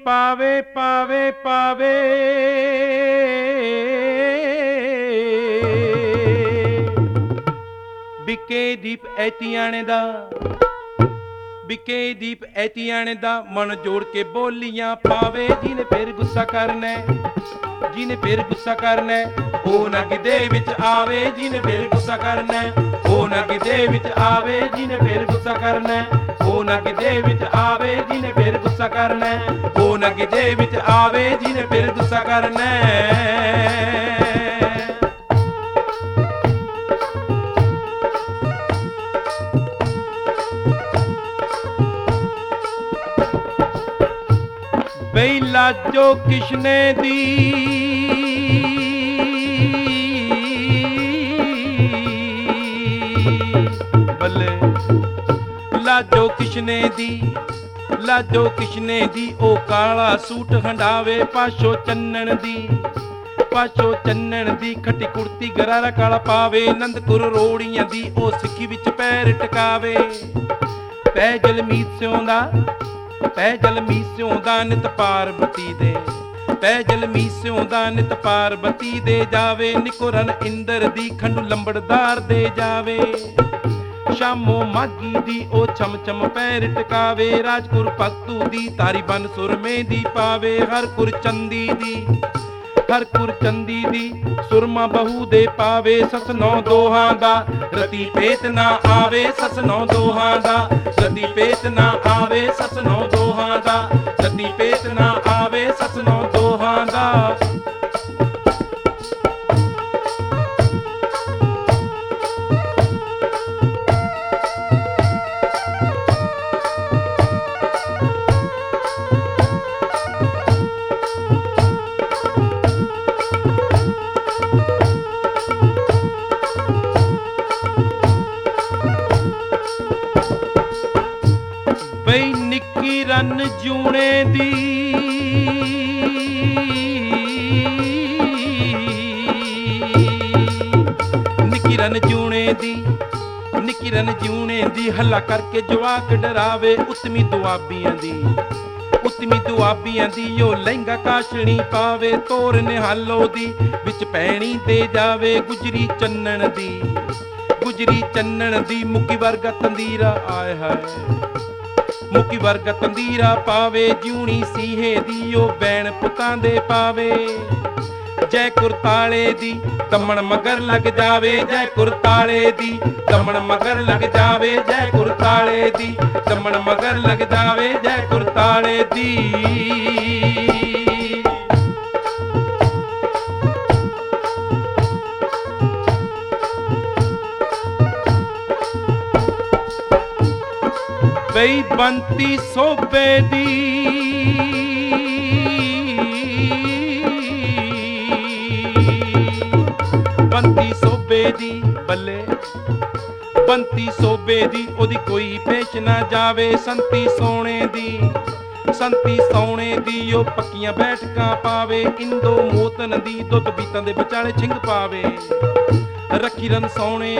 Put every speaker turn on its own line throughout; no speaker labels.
ਪਾਵੇ ਪਾਵੇ ਪਾਵੇ ਬਿਕੇ ਦੀਪ ਐਤੀਆਣੇ ਦਾ ਬਿਕੇ ਦੀਪ ਐਤੀਆਣੇ ਦਾ ਮਨ ਜੋੜ ਕੇ ਬੋਲੀਆਂ ਪਾਵੇ ਜਿਹਨੇ ਫਿਰ ਗੁੱਸਾ ਕਰਨਾ ਜਿਹਨੇ ਫਿਰ ਗੁੱਸਾ ਕਰਨਾ ਉਹ ਨਾ ਕਿਤੇ ਵਿੱਚ ਆਵੇ ਜਿਹਨੇ ਫਿਰ ਗੁੱਸਾ ਕਰਨਾ ਉਹ ਨਾ ਕਿਤੇ ਵਿੱਚ ਆਵੇ ਜਿਹਨੇ ਫਿਰ ਗੁੱਸਾ ਕਰਨਾ ਉਹ ਨਾ ਕਿਤੇ ਵਿੱਚ ਆਵੇ ਜਿਹਨੇ ਫਿਰ ਗੁੱਸਾ ਕਰਨਾ ਉਹ ਨਾ ਕਿਤੇ ਵਿੱਚ ਆਵੇ ਜਿਹਨੇ ਫਿਰ ਗੁੱਸਾ ਕਰਨਾ ਬਈ ਲਾਜੋ ਕਿਸ਼ਨੇ ਦੀ ਬੱਲੇ ਲਾਜੋ ਕਿਸ਼ਨੇ ਦੀ ਲਾਜੋ ਕਿਸ਼ਨੇ ਦੀ ਉਹ ਕਾਲਾ ਸੂਟ ਹੰਡਾਵੇ ਪਾਸ਼ੋ ਚੰਨਣ ਦੀ ਖੱਟੀ ਕੁੜਤੀ ਗਰਾਰਾ ਕਾਲਾ ਪਾਵੇ ਨੰਦਪੁਰ ਰੋੜੀਆਂ ਦੀ ਉਹ ਸਿੱਖੀ ਵਿੱਚ ਪੈਰ ਟਿਕਾਵੇ ਪੈ ਜਲਮੀਤ ਸਿਉਂਦਾ ਨਿਤ ਪਾਰਬਤੀ ਦੇ ਪੈ ਜਲਮੀ ਸਿਉਂਦਾ ਨਿਤ ਪਾਰਬਤੀ ਦੇ ਜਾਵੇ ਨਿਕੁਰਨ ਇੰਦਰ ਦੀ ਖੰਡੂ ਲੰਬੜਦਾਰ ਦੇ ਜਾਵੇ ਸ਼ਾਮੋ ਮਾਗੀ ਦੀ ਉਹ ਚਮ ਚਮ ਪੈਰ ਟਿਕਾਵੇ ਰਾਜਪੁਰ ਭਗਤੂ ਦੀ ਤਾਰੀ ਬਨ ਸੁਰਮੇ ਦੀ ਪਾਵੇ ਹਰ ਚੰਦੀ ਦੀ ਸੁਰਮਾ ਬਹੂ ਦੇ ਪਾਵੇ ਸੱਸ ਨੌ ਦੋਹਾਂ ਦਾ ਰਤੀ ਪੇਤ ਨਾ ਆਵੇ ਸੱਸ ਨੌ ਦੋਹਾਂ ਦਾ ਰਤੀ ਪੇਤ ਨਾ ਆਵੇ ਸੱਸ ਨੌ ਦੋਹਾਂ ਦਾ ਰਤੀ ਪੇਤ ਨਾ ਆਵੇ ਸੱਸ ਨੌ ਦੋਹਾਂ ਦਾ ਬਈ ਨਿੱਕੀ ਰਨ ਜੂਣੇ ਦੀ ਨਿੱਕੀ ਰਨ ਜੂਣੇ ਦੀ ਹੱਲਾ ਕਰਕੇ ਜਵਾਕ ਡਰਾਵੇ ਉਤਮੀ ਦੁਆਬੀਆਂ ਦੀ ਉਹ ਲਹਿੰਗਾ ਕਾਸ਼ਣੀ ਪਾਵੇ ਤੋਰ ਨਿਹਾਲੋ ਦੀ ਵਿੱਚ ਪੈਣੀ ਤੇ ਜਾਵੇ ਗੁਜਰੀ ਚੰਨਣ ਦੀ ਮੁੱਕੀ ਵਰਗਾ ਤੰਦੀਰਾ ਆਏ ਹਾਏ ਮੁੱਕੀ ਵਰਗਾ ਤੰਦੀਰਾ ਪਾਵੇ ਜਿਉਣੀ ਸੀਹੇ ਦੀ ਉਹ ਬੈਣ ਪੁੱਤਾਂ ਦੇ ਪਾਵੇ ਜੈ ਕੁਰਤਾਲੇ ਦੀ ਦਮਣ ਮਗਰ ਲੱਗ ਜਾਵੇ ਜੈ ਕੁਰਤਾਲੇ ਦੀ ਦਮਣ ਮਗਰ ਲੱਗ ਜਾਵੇ ਜੈ ਕੁਰਤਾਲੇ ਦੀ ਦਮਣ ਮਗਰ ਲੱਗ ਜਾਵੇ ਜੈ ਕੁਰਤਾਲੇ ਦੀ ਬਈ ਬੰਤੀ ਸੋਬੇ ਦੀ ਬੱਲੇ ਬੰਤੀ ਸੋਬੇ ਦੀ ਉਹਦੀ ਕੋਈ ਪੇਸ਼ ਨਾ ਜਾਵੇ ਸੰਤੀ ਸੋਹਣੇ ਦੀ ਉਹ ਪੱਕੀਆਂ ਬੈਠਕਾਂ ਪਾਵੇ ਇੰਦੋ ਮੋਤਨ ਦੀ ਦੁੱਧ ਬੀਤਾਂ ਦੇ ਵਿਚਾਲੇ ਛਿੰਗ ਪਾਵੇ ਰੱਖੀ ਰਨ ਸੋਹਣੇ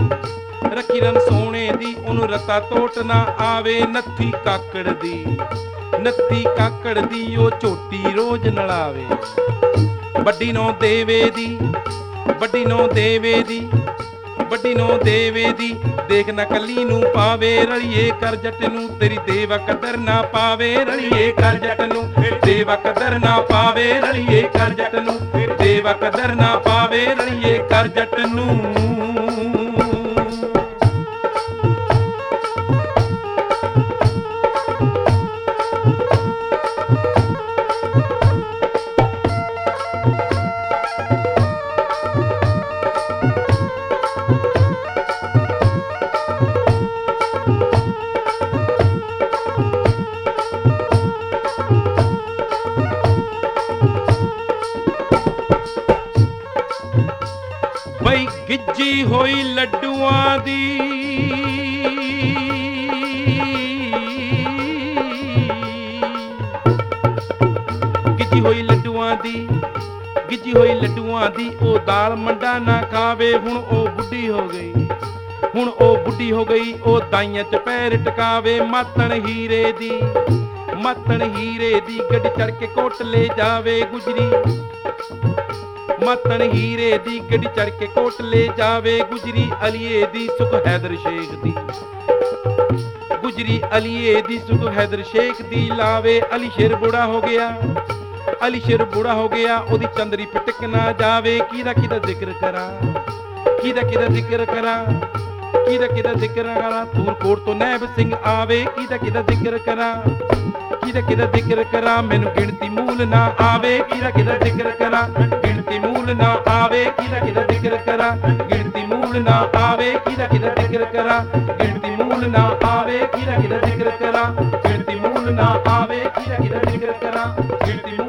ਦੀ ਉਹਨੂੰ ਰਤਾ ਟੋਟ ਨਾ ਆਵੇ ਨੱਥੀ ਕਾਕੜ ਦੀ ਉਹ ਝੋਟੀ ਰੋਜ਼ ਨਲਾਵੇ ਵੱਡੀ ਨੌ ਦੇਵੇ ਦੀ ਦੇਖ ਨਾ ਕੱਲੀ ਨੂੰ ਪਾਵੇ ਰਲੀਏ ਕਰ ਜੱਟ ਨੂੰ ਤੇਰੀ ਦੇਵਾ ਕਦਰ ਨਾ ਪਾਵੇ ਰਲੀਏ ਕਰ ਜੱਟ ਨੂੰ ਦੇਵਾ ਕਦਰ ਨਾ ਪਾਵੇ ਰਲੀਏ ਕਰ ਜੱਟ ਨੂੰ ਦੇਵਾ ਕਦਰ ਨਾ ਪਾਵੇ ਰਲੀਏ ਕਰ ਜੱਟ ਨੂੰ ਬਈ ਗਿੱਜੀ ਹੋਈ ਲੱਡੂਆਂ ਦੀ ਗਿੱਜੀ ਹੋਈ ਲੱਡੂਆਂ ਦੀ ਉਹ ਦਾਲ ਮੰਡਾ ਨਾ ਖਾਵੇ ਹੁਣ ਉਹ ਬੁੱਢੀ ਹੋ ਗਈ ਉਹ ਦਾਈਆਂ ਚ ਪੈਰ ਟਿਕਾਵੇ ਮਾਤਣ ਹੀਰੇ ਮੱਤਣ ਹੀਰੇ ਦੀ ਗੱਡੀ ਚੜ ਕੇ ਕੋਟਲੇ ਜਾਵੇ ਗੁਜਰੀ, ਮੱਤਣ ਹੀਰੇ ਦੀ ਗੱਡੀ ਚੜ ਕੇ ਕੋਟਲੇ ਜਾਵੇ ਗੁਜਰੀ। ਅਲੀਏ ਦੀ ਸੁਖ ਹੈਦਰ ਸ਼ੇਖ ਦੀ, ਗੁਜਰੀ ਅਲੀਏ ਦੀ ਸੁਖ ਹੈਦਰ ਸ਼ੇਖ ਦੀ ਲਾਵੇ। ਅਲੀ ਸ਼ੇਰ ਬੁੜਾ ਹੋ ਗਿਆ, ਅਲੀ ਸ਼ੇਰ ਬੁੜਾ ਹੋ ਗਿਆ, ਉਹਦੀ ਚੰਦਰੀ ਪਟਕ ਨਾ ਜਾਵੇ। ਕਿਹਦਾ ਕਿਹਦਾ ਜ਼ਿਕਰ ਕਰਾਂ, ਕਿਹਦਾ ਕਿਹਦਾ ਜ਼ਿਕਰ ਕਰਾਂ, ਕਿਹਦਾ ਕਿਹਦਾ ਜ਼ਿਕਰ ਕਰਾਂ। ਧੂਰਕੋਟ ਤੋਂ ਨੈਬ ਸਿੰਘ ਆਵੇ, ਕਿਹਦਾ ਕਿਹਦਾ ਜ਼ਿਕਰ ਕਰਾਂ, ਕਿਹਦਾ ਕਿਹਦਾ ਜ਼ਿਕਰ ਕਰਾਂ। ਮੈਨੂੰ ਗਿਣਤੀ ਮੂਲ ਨਾ ਆਵੇ, ਕਿਹਦਾ ਕਿਹਦਾ ਜ਼ਿਕਰ ਕਰਾਂ, ਗਿਣਤੀ ਮੂਲ ਨਾ ਆਵੇ। ਕਿਹਦਾ ਕਿਹਦਾ ਜ਼ਿਕਰ ਕਰਾਂ, ਗਿਣਤੀ ਮੂਲ ਨਾ ਆਵੇ। ਕਿਹਦਾ ਕਿਹਦਾ ਜ਼ਿਕਰ ਕਰਾਂ, ਗਿਣਤੀ ਮੂਲ ਨਾ ਆਵੇ। ਕਿਹਦਾ ਕਿਹਦਾ ਜ਼ਿਕਰ ਕਰਾਂ, ਗਿਣਤੀ ਮੂਲ ਨਾ ਆਵੇ। ਕਿਹਦਾ ਕਿਹਦਾ ਜ਼ਿਕਰ ਕਰਾਂ, ਗਿਣਤੀ